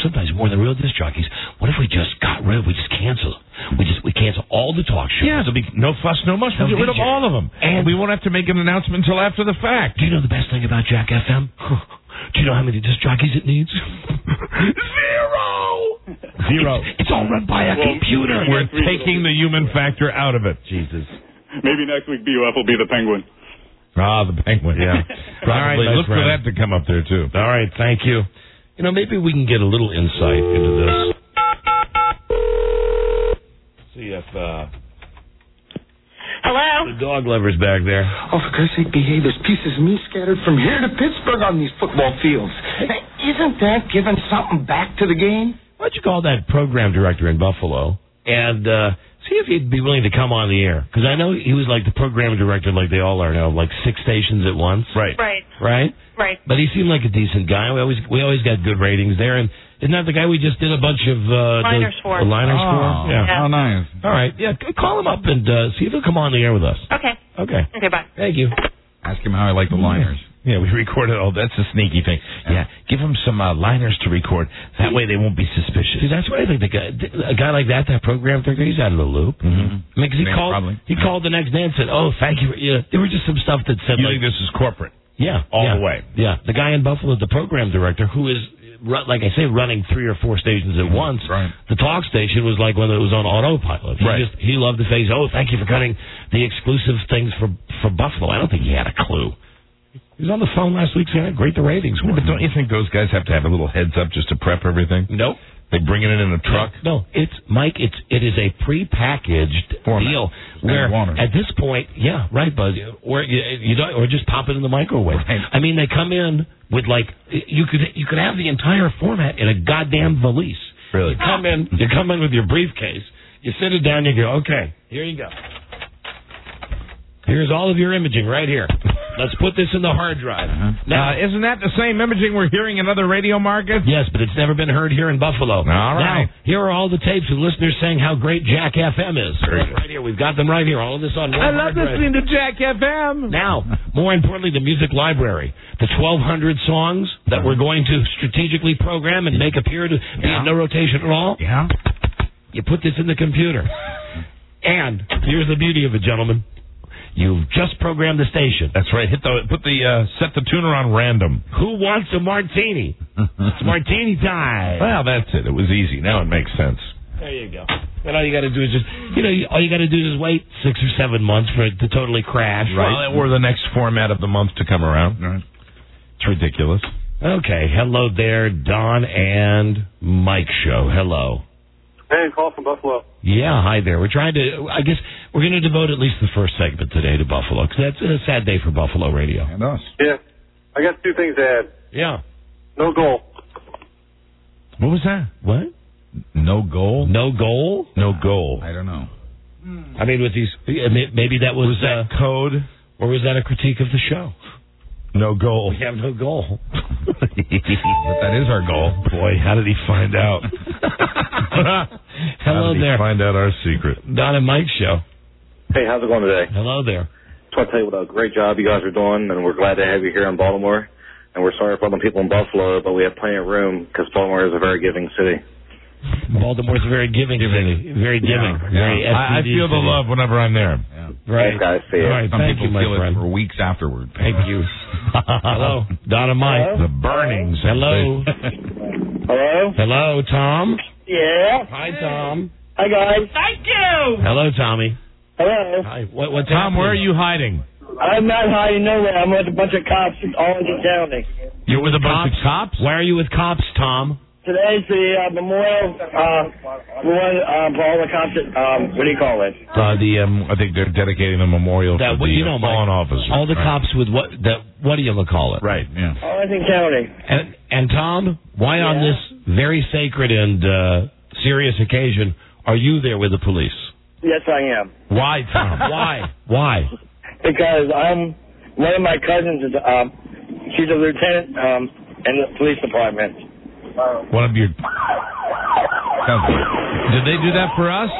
sometimes more than real disc jockeys. What if we just cancel? We cancel all the talk shows. Yeah, there'll be no fuss, no muss. We'll get rid of all of them. And we won't have to make an announcement until after the fact. Do you know the best thing about Jack FM? Do you know how many disc jockeys it needs? Zero. It's all run by a computer. We're taking the human factor out of it. Jesus. Maybe next week BUF will be the Penguin. Ah, the Penguin, yeah. All right, look for that to come up there, too. All right, thank you. You know, maybe we can get a little insight into this. See if, Hello? the dog lover's back there. Oh, for Christ's sake, behave. There's pieces of me scattered from here to Pittsburgh on these football fields. Now, isn't that giving something back to the game? Why don't you call that program director in Buffalo and see if he'd be willing to come on the air? Because I know he was like the program director, like they all are now, like 6 stations at once. Right. Right. But he seemed like a decent guy. We always got good ratings there. And isn't that the guy we just did a bunch of liners for? Liners for? Yeah. Oh, nice. All right. Yeah. Call him up and see if he'll come on the air with us. Okay. Okay, bye. Thank you. Ask him how I like the liners. Yeah, we recorded. Oh, that's a sneaky thing. Yeah, give him some liners to record. That way they won't be suspicious. See, that's what I think. A guy like that program director, he's out of the loop. Mm-hmm. I mean, because he called the next day and said, "Oh, thank you." Yeah, there was just some stuff that said, You think this is corporate? Yeah, all the way. Yeah, the guy in Buffalo, the program director, who is, like I say, running 3 or 4 stations at once. Right. The talk station was like when it was on autopilot. He loved to say, "Oh, thank you for cutting the exclusive things for Buffalo." I don't think he had a clue. He was on the phone last week saying how great the ratings were. But don't you think those guys have to have a little heads up just to prep everything? Nope. They bring it in a truck? No, it is a prepackaged deal where at this point, yeah, right, Buzz, or you don't, or just pop it in the microwave. Right. I mean, they come in with like you could have the entire format in a goddamn valise. Really? You come in with your briefcase, you sit it down, you go, okay, here you go. Here's all of your imaging right here. Let's put this in the hard drive. Now, isn't that the same imaging we're hearing in other radio markets? Yes, but it's never been heard here in Buffalo. All right. Now, here are all the tapes of listeners saying how great Jack FM is. Right here. We've got them right here. All of this on one I love hard drive. listening to Jack FM. Now, more importantly, the music library. The 1,200 songs that we're going to strategically program and make appear to be in no rotation at all. Yeah. You put this in the computer. And here's the beauty of it, gentlemen. You've just programmed the station. That's right. Set the tuner on random. Who wants a martini? It's martini time. Well, that's it. It was easy. Now it makes sense. There you go. And all you got to do is all you got to do is wait 6 or 7 months for it to totally crash. Right. Or the next format of the month to come around. Right. It's ridiculous. Okay. Hello there, Don and Mike show. Hello. Hey, call from Buffalo. Yeah, hi there. I guess we're going to devote at least the first segment today to Buffalo, because that's a sad day for Buffalo radio. And us. Yeah. I got 2 things to add. Yeah. No goal. What was that? What? No goal? No goal? No goal. I don't know. I mean, with these, maybe that was that code? Or was that a critique of the show? No goal. We have no goal. But that is our goal. Boy, how did he find out? Hello there. Find out our secret. Don and Mike show. Hey, how's it going today? Hello there. Just want to tell you what a great job you guys are doing, and we're glad to have you here in Baltimore. And we're sorry for all the people in Buffalo, but we have plenty of room because Baltimore is a very giving city. Baltimore's a very giving city. Very giving. Yeah. Very I feel the love whenever I'm there. Yeah. Right. Thanks, guys. See you. All right. Some Thank people you, my feel friend. it for weeks afterward. Thank you. Hello. Don and Mike. Hello? The burnings. Hello. Hello? Hello, Tom. Yeah? Hi, Tom. Hi, guys. Thank you! Hello, Tommy. Hello? Hi. What's Tom, where are happening? you hiding? I'm not hiding nowhere. I'm with a bunch of cops in Arlington County. You're with a bunch of cops? Why are you with cops, Tom? Today's the memorial for all the cops at, what do you call it? I think they're dedicating a memorial That, for the fallen Mike, officers. all the cops with what do you call it? Right, yeah. Arlington County. And Tom, why on this very sacred and serious occasion are you there with the police? Yes, I am. Why, Tom? Why? Because one of my cousins is, she's a lieutenant in the police department. One of your... Did they do that for us?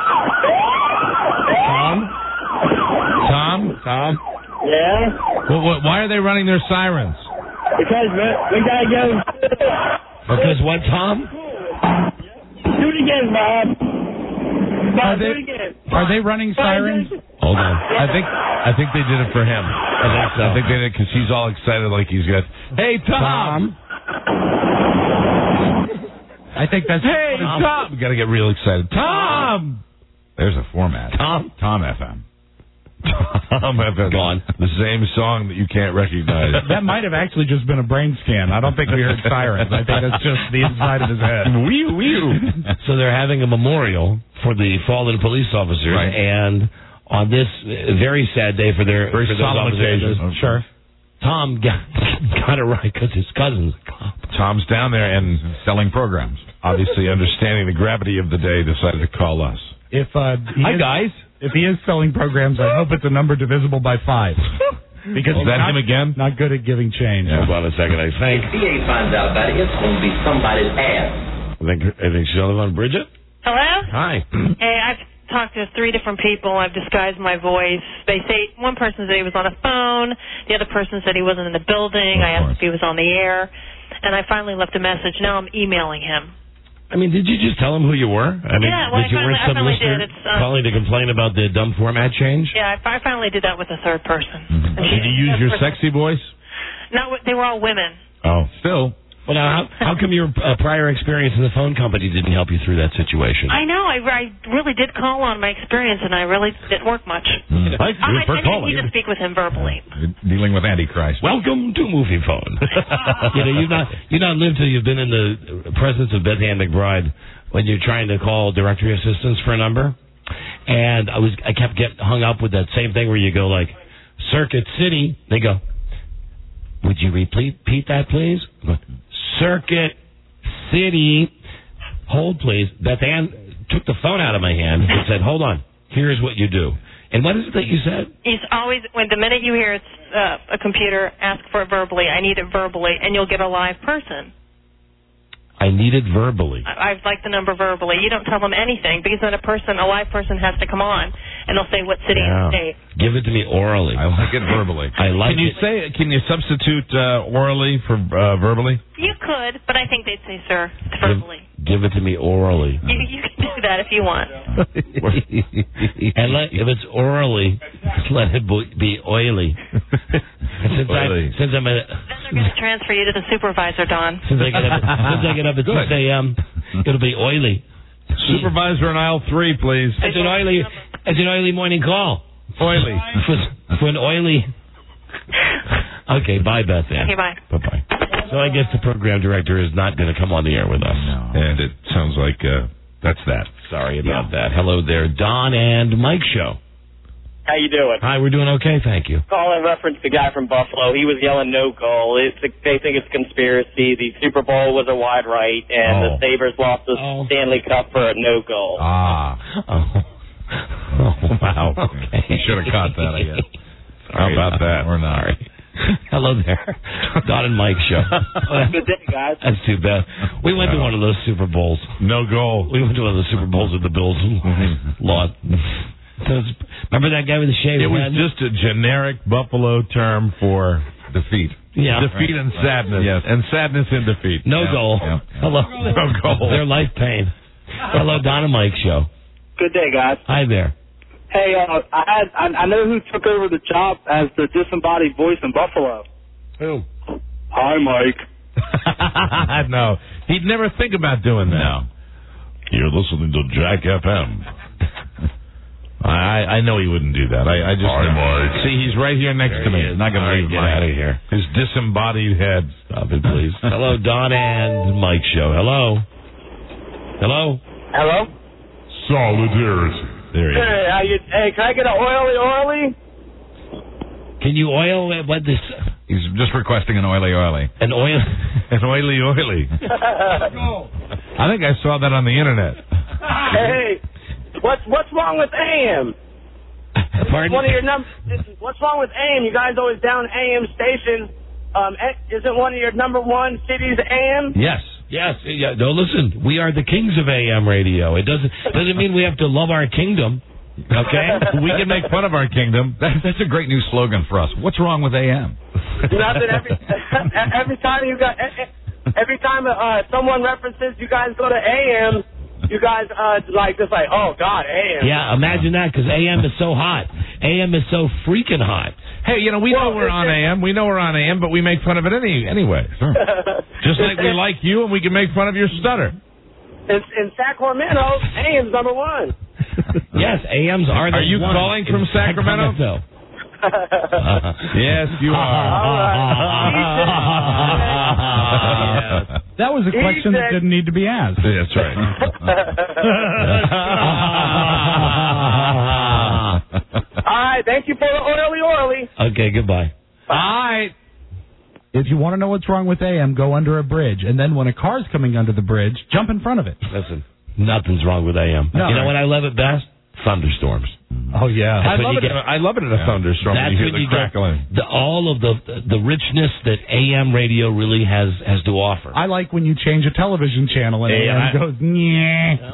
Tom? Yeah? Why are they running their sirens? Because we gotta go. Because what, Tom? Do it again, Bob. Bob, do it again. Are they running sirens? Hold on. I think they did it for him. I think they did it because he's all excited like he's got. Hey, Tom. I think that's. Hey, Tom. We got to get real excited. Tom. There's a format. Tom FM. Tom FM. Gone. The same song that you can't recognize. That might have actually just been a brain scan. I don't think we heard sirens. I think it's just the inside of his head. So they're having a memorial for the fallen police officers, Right. and on this very sad day for those solemn officers, occasion. Sure. Tom got it right because his cousin's a cop. Tom's down there and Selling programs. obviously understanding the gravity of the day decided to call us. If guys. If he is selling programs, I hope it's a number divisible by 5. Because Is that him again? Not good at giving change. Hold on a second, I think. If he ain't finds out about it, it's going to be somebody's ass. I think she's on the phone. Bridget? Hello? Hi. Hey, I've talked to 3 different people. I've disguised my voice. They say one person said he was on a phone. The other person said he wasn't in the building. I asked if he was on the air. And I finally left a message. Now I'm emailing him. I mean, did you just tell him who you were? I mean, Yeah, well, did you I weren't some finally listener did. It's, calling to complain about the dumb format change? Yeah, I finally did that with a third person. Mm-hmm. Did you use your sexy voice? No, they were all women. Oh, still. Well, now, how come your prior experience in the phone company didn't help you through that situation? I know. I really did call on my experience, and I really didn't work much. Thank you for I didn't calling. need to speak with him verbally. Dealing with Antichrist. Welcome to Movie Phone. you've not lived till you've been in the presence of Beth Ann McBride when you're trying to call directory assistance for a number, and I kept getting hung up with that same thing where you go like, Circuit City. They go, would you repeat that, please? I'm going, Circuit City. Hold, please. Beth Ann took the phone out of my hand and said, hold on. Here's what you do. And what is it that you said? He's always, when the minute you hear it's a computer, ask for it verbally. I need it verbally, and you'll get a live person. I need it verbally. I'd like the number verbally. You don't tell them anything because then a live person has to come on, and they'll say what city and state. Give it to me orally. I like it verbally. I like it. Can you substitute orally for verbally? You could, but I think they'd say, sir, it's verbally. Give it to me orally. You can do that if you want. And if it's orally, let it be oily. Since I'm Then they're going to transfer you to the supervisor, Don. since I get up at 6 a.m., it'll be oily. Supervisor in aisle 3, please. It's an oily morning call. Oily. For an oily. Okay, bye, Beth Ann. Okay, bye. Bye-bye. So I guess the program director is not going to come on the air with us. No. And it sounds like that's that. Sorry about that. Hello there, Don and Mike Show. How you doing? Hi, we're doing okay, thank you. Call in reference to the guy from Buffalo. He was yelling no goal. They think it's conspiracy. The Super Bowl was a wide right, and the Sabres lost the Stanley Cup for a no goal. Wow. Okay. You should have caught that, I guess. How about that? Or not. Sorry. Hello there, Don and Mike Show. Good day, guys. That's too bad. We went to one of those Super Bowls. No goal. We went to one of the Super Bowls with the Bills lost. Remember that guy with the shaved It was head? just a generic Buffalo term for Defeat. Yeah. defeat and sadness. Yes. And sadness in defeat. No goal. Yeah. Hello. No goal. Their life pain. Hello, Don and Mike Show. Good day, guys. Hi there. Hey, I know who took over the job as the disembodied voice in Buffalo. Who? Hi, Mike. No. He'd never think about doing that. No. You're listening to Jack FM. I know he wouldn't do that. I just Hi, Mike. see he's right here next to me. He is. Not going to leave Get Mike. out of here. His disembodied head. Stop it, please. Hello, Don and Mike Show. Hello. Hello. Hello? Solidarity. There he is. Hey, can I get an oily? Can you oil what this? He's just requesting an oily. An oil? An oily. I think I saw that on the internet. Hey, what's wrong with AM? Pardon? What's wrong with AM? You guys always down AM station. Isn't one of your number one cities AM? Yes. Yes. Yeah, no, listen. We are the kings of AM radio. It doesn't mean we have to love our kingdom. Okay? We can make fun of our kingdom. That's a great new slogan for us. What's wrong with AM? Nothing. Every time you got every time someone references you guys go to AM, you guys just like, oh God, AM. Yeah, imagine that, because AM is so hot. AM is so freaking hot. Hey, we know we're on AM. We know we're on AM, but we make fun of it anyway. Just like we like you, and we can make fun of your stutter. In Sacramento, AM's number one. Yes, AMs are the Are you one calling from Sacramento? Yes, you are. That was a question that didn't need to be asked. That's right. All right, thank you for the oily. Okay, goodbye. All right. If you want to know what's wrong with AM, go under a bridge, and then when a car's coming under the bridge, jump in front of it. Listen, nothing's wrong with AM. No. You know what I love it best? Thunderstorms. Oh yeah, I love it in a thunderstorm. That's when you hear when the you crackling. get all of the richness that AM radio really has to offer. I like when you change a television channel and AM goes, yeah.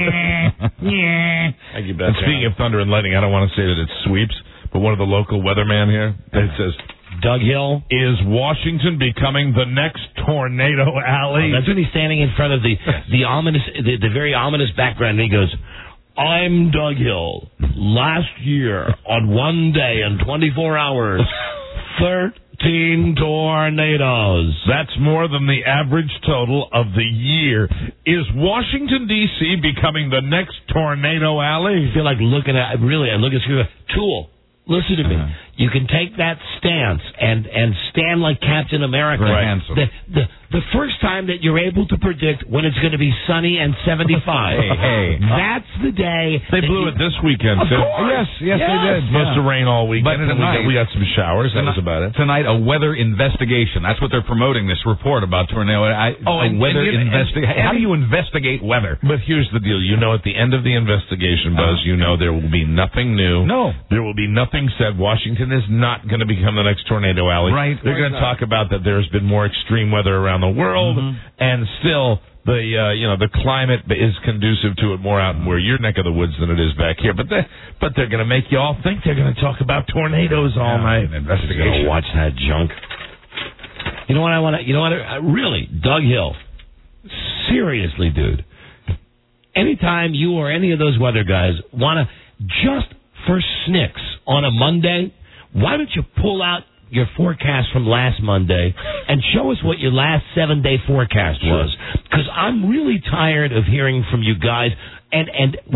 Thank you, Beth. Speaking of thunder and lightning, I don't want to say that it sweeps, but one of the local weatherman here, it says, Doug Hill. Is Washington becoming the next tornado alley? That's when he's standing in front of the ominous, the very ominous background, and he goes, I'm Doug Hill. Last year, on one day and 24 hours, 13 tornadoes. That's more than the average total of the year. Is Washington, D.C. becoming the next tornado alley? I feel like looking at Tool. Listen to me. You can take that stance and stand like Captain America. Right. The first time that you're able to predict when it's going to be sunny and 75. Hey. That's the day. They blew it this weekend, Of too. course. Yes, they did. It's supposed to rain all weekend, But tonight, we got some showers. That was about it. Tonight, a weather investigation. That's what they're promoting, this report about tornado. Weather investigation. How do you investigate weather? But here's the deal. At the end of the investigation, Buzz, there will be nothing new. No. There will be nothing said. Washington is not going to become the next tornado alley. Right. They're going to talk about that there's been more extreme weather around the world, and still the climate is conducive to it more out in where your neck of the woods than it is back here. But they're going to make you all think they're going to talk about tornadoes all night. Investigation. Watch that junk. You know what I want to? You know what? Really, Doug Hill. Seriously, dude. Anytime you or any of those weather guys want to just for snicks on a Monday, why don't you pull out your forecast from last Monday and show us what your last 7-day forecast was? Because I'm really tired of hearing from you guys. And